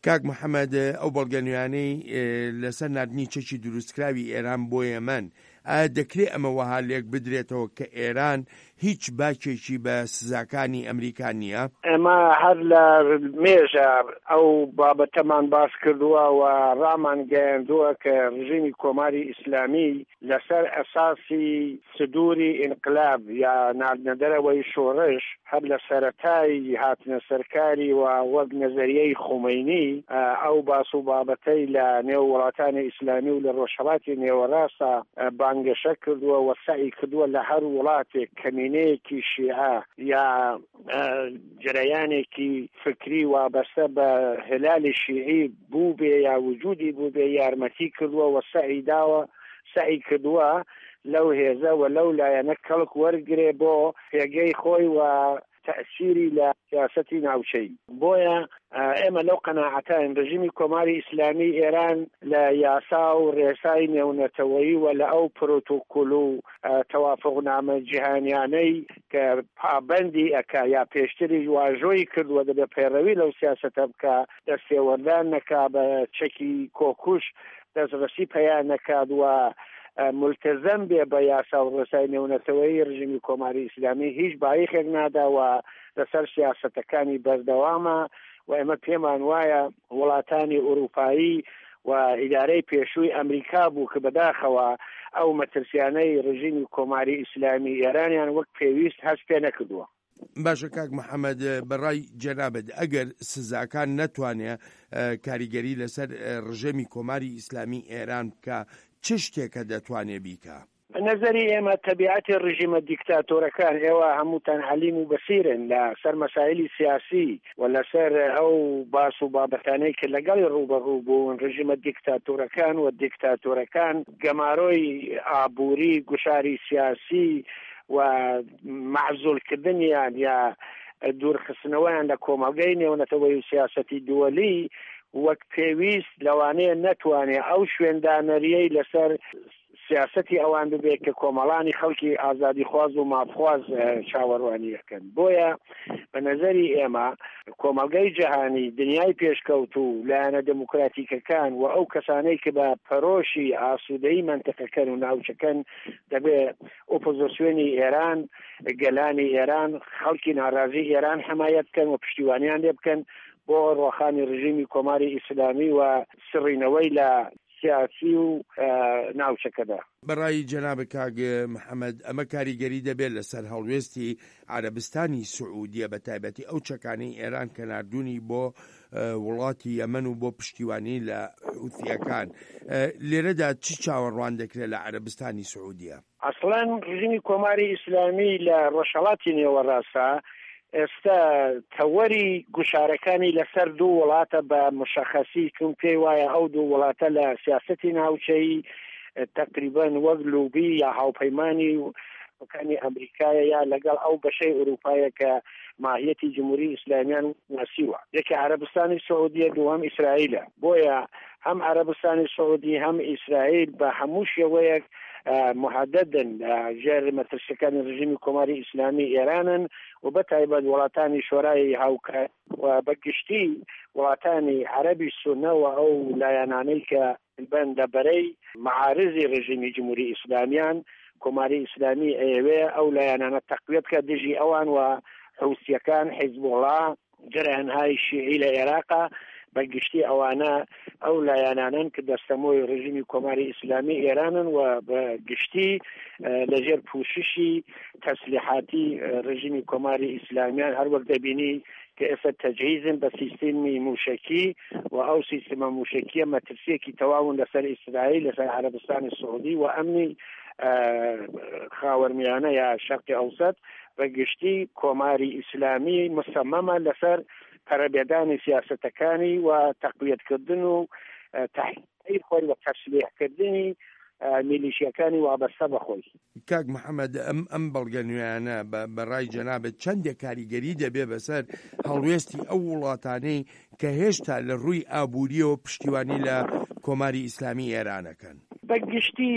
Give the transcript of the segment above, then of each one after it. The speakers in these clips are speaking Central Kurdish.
کاک محەممەد ئەو بەڵگەنویانەی لەسەر نردنی چەکی دروستکراوی ئێران بۆ یەمەن ئایا دەکرێت ئەمە وەها لێک بدرێتەوە کە ئێران هیچ باکێکی بە سزاکانی ئەمریکا نییە؟ ئێمە هەر لە مێژە ئەو بابەتەمان باس کردووە و ڕامان گەیاندووە کە ڕژیمی کۆماری ئیسلامی لەسەر ئەساسی سدووری ئینقلاب یا ناردنەدەرەوەی شۆڕش هەر لە سەرەتای هاتنە سەرکاری و وەک نەزەریەی خومەینی ئەو باس و بابەتەی لە نێو وڵاتانی ئیسلامی و لە ڕۆژهەڵاتی نێوەڕاستە بانگەشە کردووە و سعی کردووە لە هەر وڵاتێک کەمینەیەکی شیعە یا جرەیانێکی فکری وابەستە بە هلالی شیعی بوو بێ یا وجودی بوو بێ یارمەتی کردووە و سعی کردووە لەو هێزە و لەو لایەنە کەڵک وەرگێ بۆ پێگەی خۆی و تأثیری لە سیاسەتی ناوچەی. بۆیە ئێمە لەو قەناعەتان ڕژیمی کۆماری ئیسلامی ئێران لە یاسا و ڕێسای نێونەتەوەیی و لە ئەو پرۆتۆکۆل و تەوافقنامە جیهانیانەی کە پابەندی ئەکا یا پێشتری واژۆی کردووە دەبێ پەیڕەوی لەو سیاسەتە بکە، دەستێوەردان نەکا بە چەکی کۆکوش، دەستڕەسی پەیان نەکات و ملتزم بێ بە یاسا و ڕێسای نێونەتەوەیی ڕژیمی کۆماری ئیسلامی هیچ بایەخێک ناداوە لەسەر سیاسەتەکانی بەردەوامە و ئێمە پێمان وایە وڵاتانی ئوروپایی و ئیدارەی پێشووی ئەمریکا بوو کە بەداخەوە ئەو مەترسیانەی ڕژیمی کۆماری ئیسلامی ئێرانیان وەک پێویست هەست پێ نەکردووە. باشە کاک محەممەد، بەڕای جەنابەت ئەگەر سزاکان نەتوانێت کاریگەری لەسەر ڕژەمی کۆماری ئیسلامی ئێران بکە، چ شتێکە دەتوانێت بیکە؟ نظری ئێمە تەبیعەتی ڕژیمە دیکتاتۆرەکان ئێوە هەمووتان حەلیم و بەسیرن لە سەر مەسائلی سیاسی و لەسەر ئەو باس و بابەتانەی کە لەگەڵی ڕوبەڕوو بوون. ڕژیمە دیکتاتۆرەکان و دیکتاتۆرەکان گەمارۆی ئابووری، گوشاری سیاسی و معزولکردنیان یا دوورخستنەوەیان لە کۆمەلگەی نێونەتەوەی و سیاسەتی دووەلی وەک پێویست لەوانەیە نەتوانێت ئەو شوێندانەریەی لەسەر سیاسەتی ئەوان ببێت کە کۆمەڵانی خەڵکی ئازادی خواز و مافخواز چاوەڕوانی یەکەن. بۆیە بە نەزەری ئێمە کۆمەلگەی جەهانی، دنیای پێشکەوت و لایەنە دموکراتیکەکان و ئەو کەسانەی کە بە پەرۆشی ئاسوودەیی منتەقەکەن و ناوچەکەن دەبێت ئۆپۆزیسیۆنی ئێران، گەلانی ئێران، خەڵکی ناڕازی ئێران حمایەت بکەن و پشتیوانیان لێ بکەن بۆ ڕۆخانی ڕژیمی کۆماری ئیسلامی و سڕینەوەی لە سیاسی و ناوچەکەدا. بەڕای جەناب کاک محەممەد، ئەمە کاریگەری دەبێت لەسەر هەڵوێستی عەرەبستانی سعودیە بە تایبەتی ئەو چەکانەی ئێران کە ناردوونی بۆ وڵاتی یەمەن و بۆ پشتیوانی لە حوثیەکان. لێرەدا چی چاوەڕوان دەکرێت لە عەرەبستانی سعودیە؟ ئەسڵەن ڕژیمی کۆماری ئیسلامی لە ڕۆژهەڵاتی نێوەڕاستە ئێستا تەوەری گوشارەکانی لەسەر دوو وڵاتە بە مشەخەسی کەم پێی وایە ئەو دوو وڵاتە لە سیاسەتی ناوچەی تقریبان وەک لوبی یا هاوپەیمانی وەکانی ئەمریکایە یا لەگەڵ ئەو بەشەی ئوروپایە کە ماهیەتی جمهوری ئیسلامیان ناسیوە. یەکی عەرەبستانی سعودیە، دووەم ئیسرائیلە. بۆیە هەم عەرەبستانی سعودی هەم ئیسرائیل بە هەموو شێوەیەک محددن ژێر مەترسیەکانی ڕژیمی کۆماری ئیسلامی ئێرانن و بەتایبەت وڵاتانی شۆرای هاوکات و بەگشتی وڵاتانی عەرەبی سونە و ئەو لایەنانەی کە بن لەبەرەی معارضی ڕژیمی جمهوری ئیسلامیان کۆماری ئیسلامی ئەوێ ئەو لایەنانە تەقویەت کە دژی ئەوان و حوثیەکان، حیزبوڵڵا، جەرەانهای شیعی لە عێراقا بەگشتی ئەوانە ئەو لایەنانن کە دەستەمۆی ڕژیمی کۆماری ئیسلامی ئێرانن و بەگشتی لەژێر پوششی تەسلیحاتی ڕژیمی کۆماری ئیسلامیان هەروەک دەبینی کە ئێستا تەجهیزن بە سیستمی موشکی و ئەو سیستمە موشکیە مەترسیەکی تەواون لەسەر ئیسرائیل، لەسەر عەرەبستانی سعودی و ئەمنی خاوەرمیانە یا شەرقی ئەوسەد بەگشتی کۆماری ئیسلامی مصممە لەسەر پەرەبێدانی سیاسەتەکانی و تەقویەتکردن و تحقیقی خۆی و تەسلیحکردنی میلیشیەکانی وابەستە بەخۆی. کاک محەممەد، ئەم بەڵگە نوێیانە بەڕای جەنابەت چەندێک کاریگەری دەبێ بەسەر هەڵوێستی ئەو وڵاتانەی کە هێشتا لە ڕووی ئابووریەوە پشتیوانی لە کۆماری ئیسلامی ئێرانەکەن؟ بەگشتی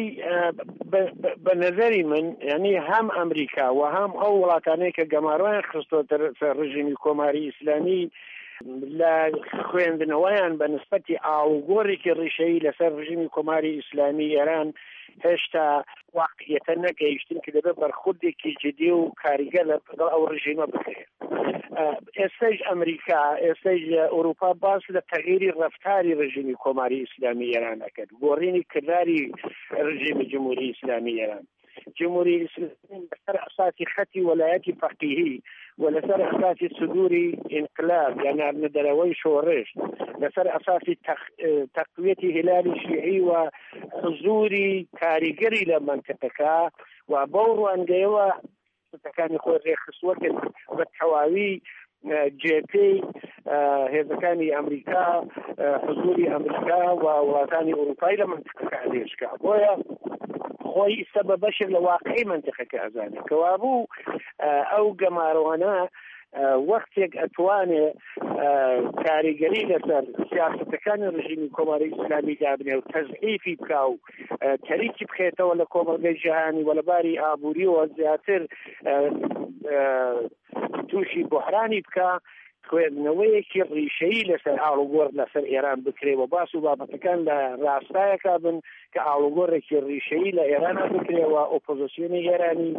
بە نەزەری من یعنی هەم ئەمریکا و هەم ئەو وڵاتانەی کە گەماڕۆیان خستۆتە ڕژیمی کۆماری ئیسلامی لە خوێندنەوەیان بە نسبەتی ئاڵوگۆڕێکی ڕیشەیی لەسەر ڕژیمی کۆماری ئیسلامی ئێران هێشتا واقعیەتە نەگەیشتن کە دەبێت بەرخوردێکی جدی و کاریگەر لەگەڵ ئەو ڕژیمە بکرێت. ئێستاش ئەمریکا ئێستاش ئەوروپا باس لە تەغییری ڕەفتاری ڕژیمی کۆماری ئیسلامی ئێران ئەکرد، گۆڕینی کردداری ڕژیمی جمهوری ئیسلامی ئێران. جمهوری ئیسلامی لەسەر ئەساسی خەتی وەلایەتی فەقیهی ولەسەر ئەساسی سدوری ئینقلاب یا ناردنەدەرەوەی شۆڕش، لەسەر ئەساسی تەقویەتی هلالی شیعی و حزوری کاریگەری لە منطقەکە و بەو ڕوانگەیەوە شتەکانی خۆی ڕێخستووە کرد بە تەواوی جێپەی هێزەکانی ئەمریکا، حزوری ئەمریکا و وڵاتانی ئەوروپای لە منطقەکە ئەلێشکا. بۆیە خۆی سەبە بەشێک لە واقعی منطقەکە ئەزانێت کەوا بوو ئەو گەماڕەوانە وەختێک ئەتوانێ کاریگەری لەسەر سیاسەتەکانی ڕژیمی کۆماری ئیسلامی دابنێ و تەزعیفی بکا و تەریکی بخێتەوە لە کۆمەلگەی جیهانی و لەباری ئابووریەوە زیاتر تووشی بحرانی بکە، خوێندنەوەیەکی ڕیشەیی لەسەر ئاڵوگۆڕ لەسەر ئێران بکرێ و باس و بابەتەکان لە ڕاستایەکە بن کە ئاڵوگۆڕێکی ڕیشەیی لە ئێرانە بکرێەوە، ئۆپۆزیسیۆنی ئێرانی،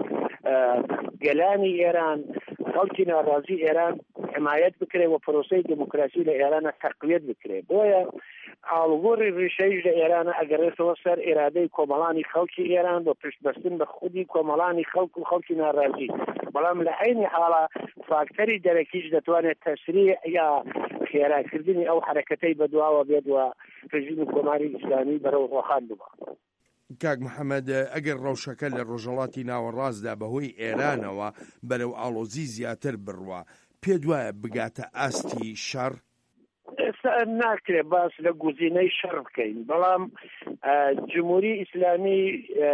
گەلانی ئێران، خەڵکی ناڕازی ئێران حمایەت بکرێ و پرۆسەی دموکراسی لە ئێرانە تەقویەت بکرێ. بۆیە ئاڵوگۆڕی ڕیشەیش لە ئێرانە ئەگەڕێتەوە سەر ئێرادەی کۆمەڵانی خەڵکی ئێران بۆ پشتبەستن بە خودی کۆمەڵانی خەڵک و خەڵکی ناڕازی. بەڵام لە عینی حاڵە فاکتەری دەرەکیش دەتوانێت تەسریع یا خێراکردنی ئەو حرەکەتەی بەدواوە بێت و ڕژیمی کۆماری ئیسلامی بەرەو ڕۆخان ببە. کاک محەممەد، ئەگەر ڕەوشەکە لە ڕۆژەڵاتی ناوەڕاستدا بەهۆی ئێرانەوە بەرەو ئاڵۆزی زیاتر بڕوە، پێت وایە بگاتە ئاستی شەڕ؟ ئێستا ناکرێت باس لە گوزینەی شەڕ بکەین، بەڵام جمهوری ئیسلامی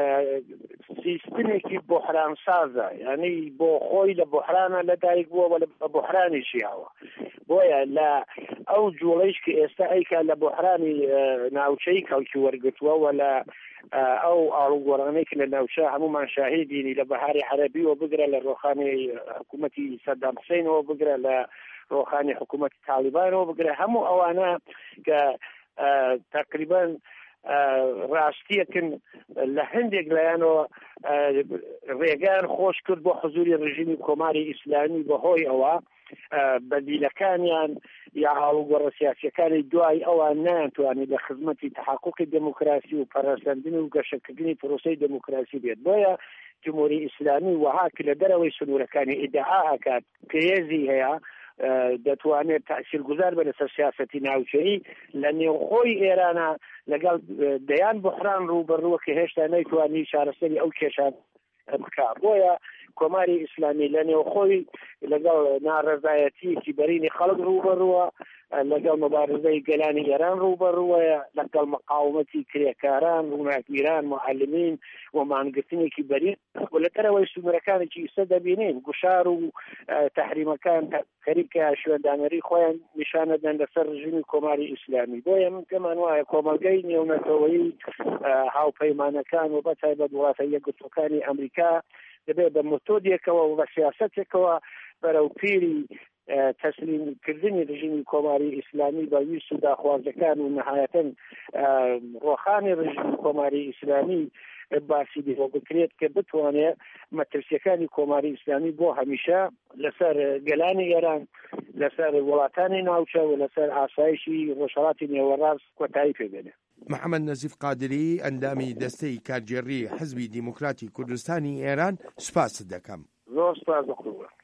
سیستمێکی بحران سازە، یعنی بۆ خۆی لە بحرانە لەدایک بووە لە بحرانی ژیاوە. بۆیە لە ئەو جوڵەیش کە ئێستا ئەیکا لە بحرانی ناوچەی کەڵکی وەرگتووە و لە ئەو ئاڵوگۆڕانەی کە لە ناوچە هەمومان شاهیدینی لە بەهاری عەرەبیەوە بگرە لە ڕۆخانی حکوومەتی سەدام حوسێنەوە بگرە لە ڕۆخانی حکوومەتی تالیبانەوە بگرە، هەموو ئەوانە کە تقریبا ڕاستیەکن لە هەندێک لایەنەوە ڕێگان خۆش کرد بۆ حزوری ڕژیمی کۆماری ئیسلامی بەهۆی ئەوە بەدیلەکانیان یا ئاڵوگۆڕە سیاسیەکانی دوای ئەوان ناتوانێت لە خزمەتی تحققی دموکراسی و پەرەسەندنی و گەشەکردنی پرۆسەی دموکراسی بێت. بۆیە جمهوری ئیسلامی وها کە لە دەرەوەی سنوورەکانی ئیدعا ئەکات کێزی هەیە دەتوانێت تاثیرگوزار بە لەسەر سیاسەتی ناوچەیی لە نێوخۆی ئێرانە لەگەڵ دەیان بحران ڕوبەڕووە کە هێشتا نەیتوانی چارەسەری ئەو کێشان بکات. بۆیە کۆماری ئیسلامی لە نێوخۆی لەگەڵ ناڕەزایەتیەکی بەرینی خەڵک ڕوبەڕووە، لەگەڵ مبارزەی گەلانی ئێران ڕوبەڕووەیە، لەگەڵ مقاومەتی کرێکاران، ڕووناکیران، معلمین و مانگرتنێکی بەرین و لە دەرەوەی سنوورەکانێکی ئێستا دەبینین گوشار و تەحریمەکان خەریکە شوێندانەری خۆیان نیشانەدەن لەسەر ڕژیمی کۆماری ئیسلامی. بۆیە من پێمان وایە کۆمەلگەی نێونەتەوەیی هاوپەیمانەکان و بەتایبەت وڵاتە یەکگرتووەکانی ئەمریکا دەبێت بە مۆتۆدێکەوە و بە سیاسەتێکەوە بەرەو پیری تەسلیمکردنی ڕژیمی کۆماری ئیسلامی بە ویست و داخوازەکان و نەهایەتەن ڕۆخانی ڕژیمی کۆماری ئیسلامی باسی بۆ بکرێت کە بتوانێت مەترسیەکانی کۆماری ئیسلامی بۆ هەمیشە لەسەر گەلانی ئێران، لەسەر وڵاتانی ناوچە و لەسەر ئاسایشی ڕۆژهەڵاتی نێوەڕاست کۆتایی پێبێنێت. محەممەد نەزیف قادری، ئەندامی دەستەی کارگێڕی حزبی دیموکراتی کوردستانی ئێران، سوپاس دەکەم. زۆر سوپاس بەخۆوە.